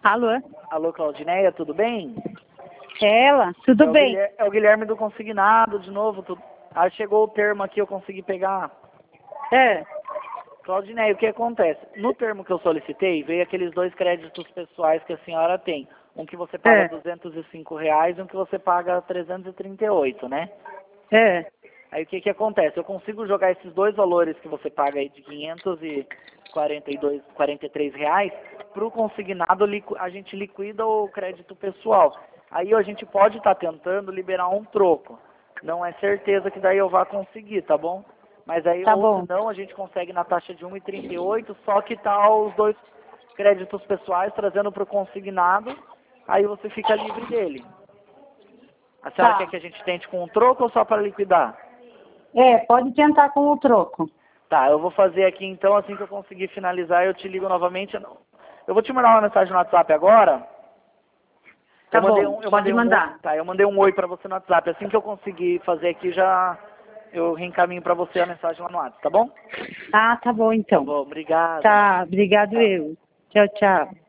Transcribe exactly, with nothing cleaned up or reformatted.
Alô? Alô, Claudineia, tudo bem? É ela? Tudo é bem? Guilherme, é o Guilherme do Consignado, de novo. Tu... Ah, chegou o termo aqui, eu consegui pegar. É. Claudineia, o que acontece? No termo que eu solicitei, veio aqueles dois créditos pessoais que a senhora tem. Um que você paga É. duzentos e cinco reais e um que você paga trezentos e trinta e oito, né? É. Aí o que que acontece? Eu consigo jogar esses dois valores que você paga aí de quinhentos e quarenta e dois, quarenta e três reais para o consignado, a gente liquida o crédito pessoal. Aí a gente pode estar tentando liberar um troco. Não é certeza que daí eu vá conseguir, tá bom? Mas aí, Tá ou bom. se não, a gente consegue na taxa de um e trinta e oito, só que tá os dois créditos pessoais trazendo para o consignado, aí você fica livre dele. A senhora quer Tá. que a gente tente com um troco ou só para liquidar? É, pode tentar com o troco. Tá, eu vou fazer aqui então, assim que eu conseguir finalizar, eu te ligo novamente. Eu vou te mandar uma mensagem no WhatsApp agora. Tá Eu mandei bom, um, eu pode mandei um, oi- mandar. tá, eu mandei um oi pra você no WhatsApp. Assim que eu conseguir fazer aqui, já eu reencaminho pra você a mensagem lá no WhatsApp, tá bom? Ah, tá bom Tá então. bom, obrigado. Tá, obrigado Tchau. eu. Tchau, tchau.